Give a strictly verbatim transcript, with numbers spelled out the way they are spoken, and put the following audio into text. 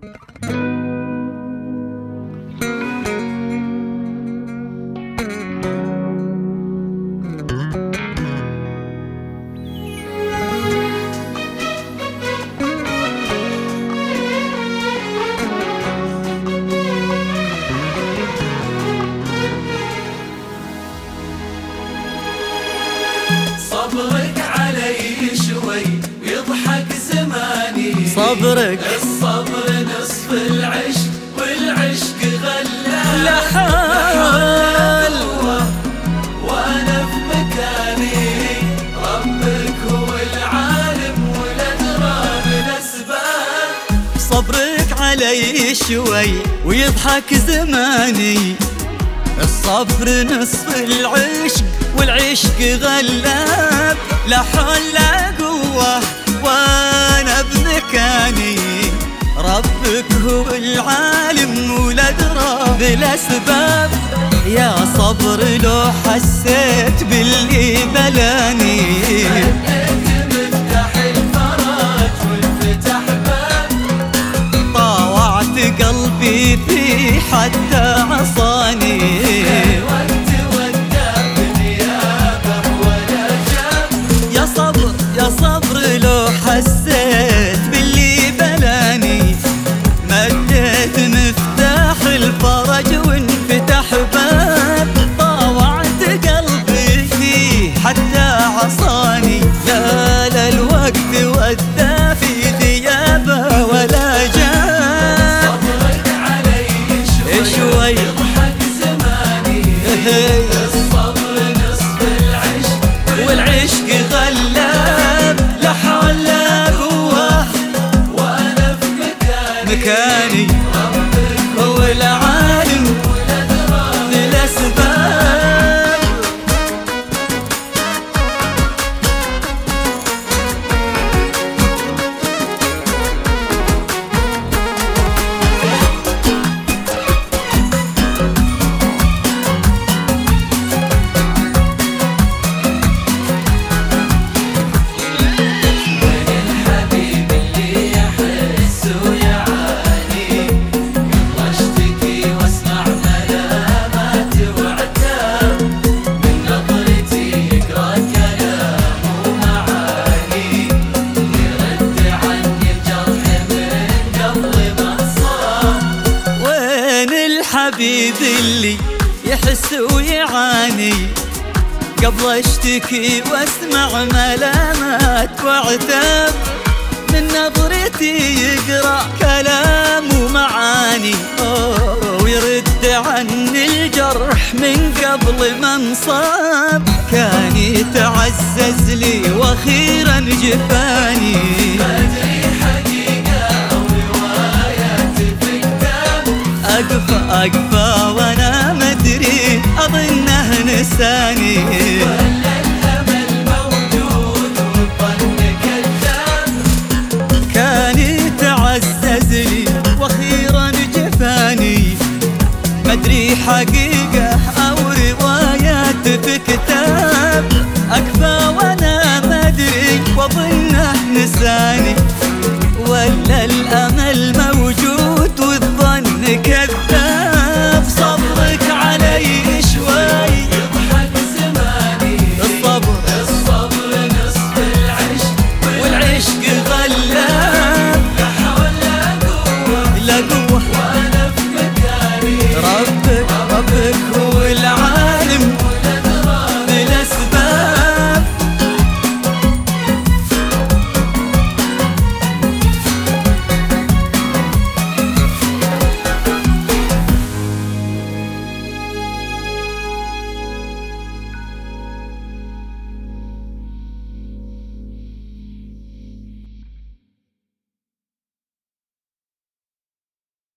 صبرك علي شوي ويضحك زماني، صبرك الصبر نصف العشق والعشق غلاب لا حال وانا في مكاني، ربك هو العالم والادرى بالاسباب. صبرك علي شوي ويضحك زماني، الصبر نصف العشق والعشق غلاب، لا حول لا قوة وانا بمكاني، ربك هو العالم والادرى بالاسباب. يا صبر لو حسيت باللي بلاني، مفتاح الفرج والفتح باب، طاوعت قلبي في حتى عصاني، حسيت باللي بلاني، مديت مفتاح الفرج وانفتح باب، طاوعت قلبي فيه حتى عصاني، لا لا الوقت ودى في ثيابه ولا جاب. صبرك علي شوي شوي يضحك زماني، الصبر نصف العشق والعشق غلاب، لا حول لا قوة وانا في مكاني، مكاني ربك هو العالم والادرى بالاسباب. حبيبي اللي يحس ويعاني، قبل اشتكي واسمع ملامات واعتاب، من نظرتي يقرأ كلام ومعاني، ويرد عني الجرح من قبل ما انصاب، كان يتعزز لي واخيرا جفاني، أقفى أقفى وأنا مدري أظنه نساني، ولا الأمل موجود والظن كذاب، كان يتعزز لي وأخيرا جفاني، مدري حقيقة أو روايات في كتاب، أقفى وأنا مدري وأظنه نساني، ولا الأمل موجود